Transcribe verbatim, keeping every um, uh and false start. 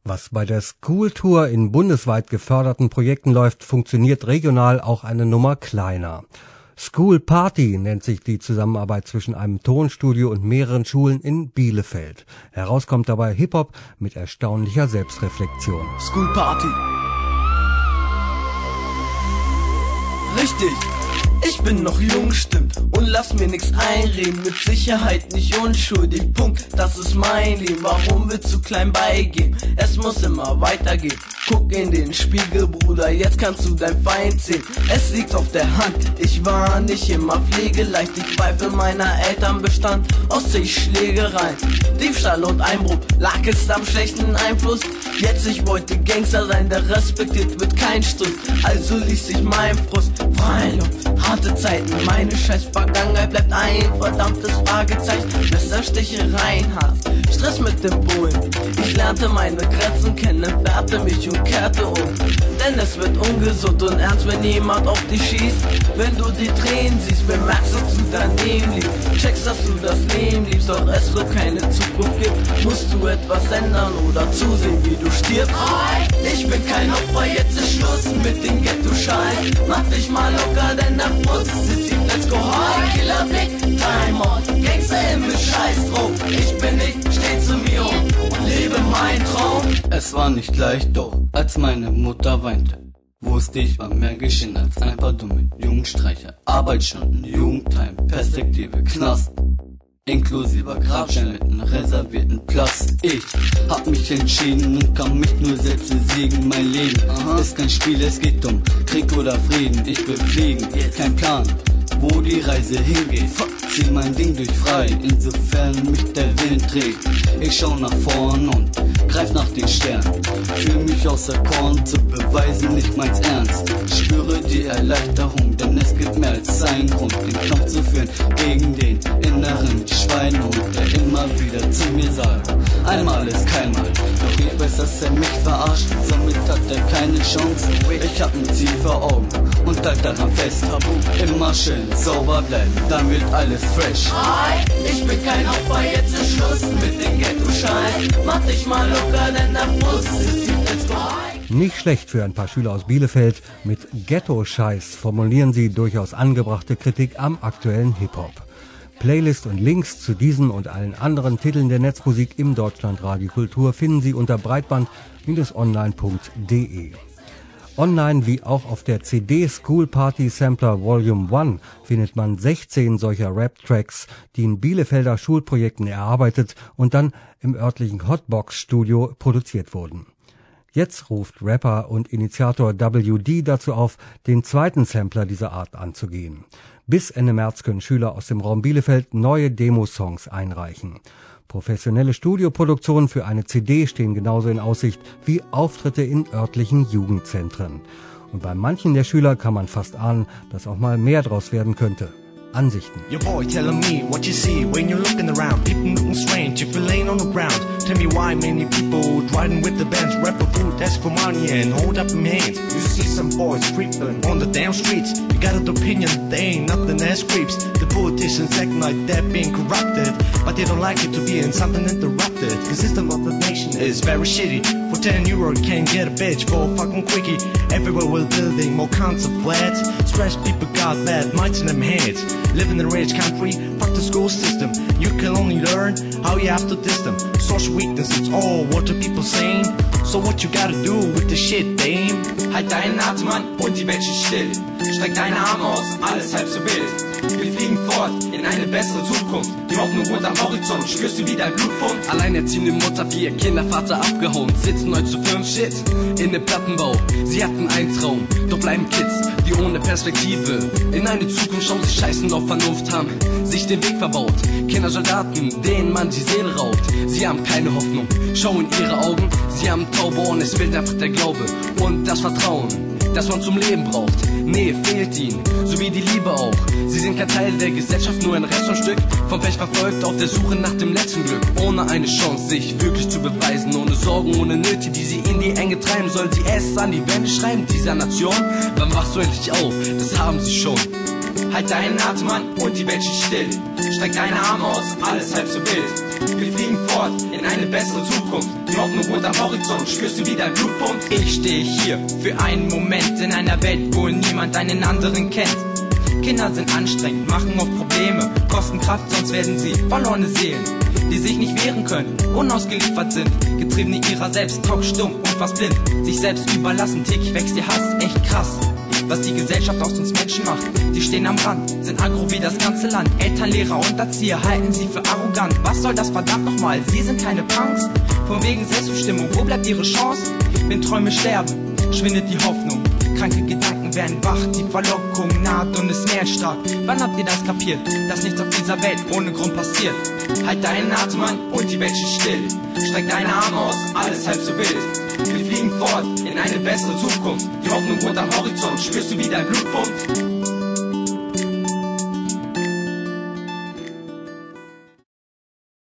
Was bei der School Tour in bundesweit geförderten Projekten läuft, funktioniert regional auch eine Nummer kleiner. School Party nennt sich die Zusammenarbeit zwischen einem Tonstudio und mehreren Schulen in Bielefeld. Herauskommt dabei Hip-Hop mit erstaunlicher Selbstreflexion. School Party. Richtig. Ich bin noch jung, stimmt, und lass mir nix einreden, mit Sicherheit nicht unschuldig, Punkt, das ist mein Leben, warum willst du klein beigeben, es muss immer weitergehen, guck in den Spiegel, Bruder, jetzt kannst du dein Feind sehen, es liegt auf der Hand, ich war nicht immer pflegeleicht, die Zweifel meiner Eltern bestand aus zig Schlägereien, Diebstahl und Einbruch, lag es am schlechten Einfluss, jetzt ich wollte Gangster sein, der respektiert wird kein Stuss, also ließ ich mein Frust freien Luft, harte Zeiten, meine scheiß Vergangenheit bleibt ein verdammtes Fragezeichen. Messerstichereien, Hass, Stress mit dem Bullen. Ich lernte meine Grenzen kennen, entfernte mich und kehrte um. Denn es wird ungesund und ernst, wenn jemand auf dich schießt. Wenn du die Tränen siehst, bemerkst du, dass du daneben liegst. Checkst, dass du das Leben liebst, doch es so keine Zukunft gibt. Musst du etwas ändern oder zusehen, wie du stirbst. Ich bin kein Opfer, jetzt ist Schluss mit dem Ghetto-Scheiß. Mach dich mal locker, denn der Frust ist tief, let's go hard. Killer Big Time on, Gangster im Scheiß drauf. Ich bin nicht, steh zu mir um und lebe mein Traum. Es war nicht leicht, doch als meine Mutter weinte, wusste ich, war mehr geschehen als ein paar dumme Jugendstreicher. Arbeitsstunden, Jugendtime, Perspektive, Knast, inklusiver Grabstein mit einem reservierten Platz. Ich hab mich entschieden und kann mich nur selbst besiegen. Mein Leben Aha. ist kein Spiel, es geht um Krieg oder Frieden. Ich will fliegen, kein Plan, wo die Reise hingeht. Zieh mein Ding durch frei, insofern mich der Wind trägt. Ich schau nach vorn und greif nach den Sternen. Fühl mich außer Korn, zu beweisen nicht meins ernst. Spüre die Erleichterung, denn es gibt mehr als einen Grund, den Kampf zu führen gegen den inneren Schweinehund, der immer wieder zu mir sagt, einmal ist kein Mal. Doch ich weiß, dass er mich verarscht, somit hat er keine Chance. Ich hab ein Ziel vor Augen und halt daran fest. Immer schön sauber bleiben, dann wird alles fresh. Ich bin kein Opfer, jetzt ist Schluss mit dem Ghetto-Scheiß. Mach dich mal locker, denn der Frust ist tief, let's go high. Nicht schlecht für ein paar Schüler aus Bielefeld. Mit Ghetto-Scheiß formulieren sie durchaus angebrachte Kritik am aktuellen Hip-Hop. Playlist und Links zu diesen und allen anderen Titeln der Netzmusik im Deutschlandradio Kultur finden Sie unter breitband online punkt de. Online wie auch auf der C D School Party Sampler Volume eins findet man sechzehn solcher Rap-Tracks, die in Bielefelder Schulprojekten erarbeitet und dann im örtlichen Hotbox-Studio produziert wurden. Jetzt ruft Rapper und Initiator W D dazu auf, den zweiten Sampler dieser Art anzugehen. Bis Ende März können Schüler aus dem Raum Bielefeld neue Demo-Songs einreichen. Professionelle Studioproduktionen für eine C D stehen genauso in Aussicht wie Auftritte in örtlichen Jugendzentren. Und bei manchen der Schüler kann man fast ahnen, dass auch mal mehr draus werden könnte. Ansichten. Your boy telling me what you see when you're looking around. People looking strange if you're laying on the ground. Tell me why many people riding with the bands, rap for food, ask for money and hold up them hands. You see some boys creeping on the damn streets. You got an opinion, they ain't nothing as creeps. The politicians act like they're being corrupted, but they don't like it to be in something interrupted. The system of the nation is very shitty. For ten euro you can't get a bitch for a fucking quickie. Everywhere we're building more kinds of flats. Stressed people got bad minds in them heads. Live in a rich country, fuck the school system. You can only learn how you have to diss them. Social weakness, it's all what the people saying. So what you gotta do with the shit, dame? Halt deinen Atem an und die Menschen still. Streck deine Arme aus, alles halb so wild. Wir fliegen fort in eine bessere Zukunft. Die Hoffnung wohnt am Horizont, spürst du wie dein Blut pumpt. Alleinerziehende Mutter, vier Kinder, Vater abgehauen. Sitzen heute zu fünf, shit, in dem Plattenbau. Sie hatten einen Traum, doch bleiben Kids, die ohne Perspektive in eine Zukunft schauen, sich scheißen auf Vernunft haben, sich den Weg verbaut. Kindersoldaten, denen man die Seele raubt. Sie haben keine Hoffnung, schau in ihre Augen. Sie haben taube Ohren, es fehlt einfach der Glaube und das Vertrauen, das man zum Leben braucht. Nee, fehlt ihnen, so wie die Liebe auch. Sie sind kein Teil der Gesellschaft, nur ein Reststück vom Pech verfolgt, auf der Suche nach dem letzten Glück. Ohne eine Chance, sich wirklich zu beweisen, ohne Sorgen, ohne Nöte, die sie in die Enge treiben. Soll sie es an die Wände schreiben, dieser Nation? Wann wachst du endlich auf? Das haben sie schon. Halt deinen Atem an und die Menschen still. Streck deine Arme aus, alles halb so wild. Wir fliegen fort in eine bessere Zukunft. Die Hoffnung wohnt am Horizont, spürst du wie dein Blut pumpt? Ich stehe hier für einen Moment in einer Welt, wo niemand einen anderen kennt. Kinder sind anstrengend, machen oft Probleme, kosten Kraft, sonst werden sie verlorene Seelen, die sich nicht wehren können, unausgeliefert sind, getrieben ihrer selbst, taubstumm und fast blind, sich selbst überlassen, täglich wächst ihr Hass, echt krass. Was die Gesellschaft aus uns Menschen macht, die stehen am Rand, sind aggro wie das ganze Land. Eltern, Lehrer und Erzieher halten sie für arrogant. Was soll das verdammt nochmal, sie sind keine Punks. Von wegen Selbstbestimmung, wo bleibt ihre Chance? Wenn Träume sterben, schwindet die Hoffnung. Kranke Gedanken werden wach, die Verlockung naht und ist mehr stark. Wann habt ihr das kapiert, dass nichts auf dieser Welt ohne Grund passiert? Halt deinen Atem an und die Welt steht still. Streck deine Arme aus, alles halb so wild. Wir fliegen fort in eine bessere Zukunft. Die Hoffnung wohnt am Horizont, spürst du wie dein Blut pumpt?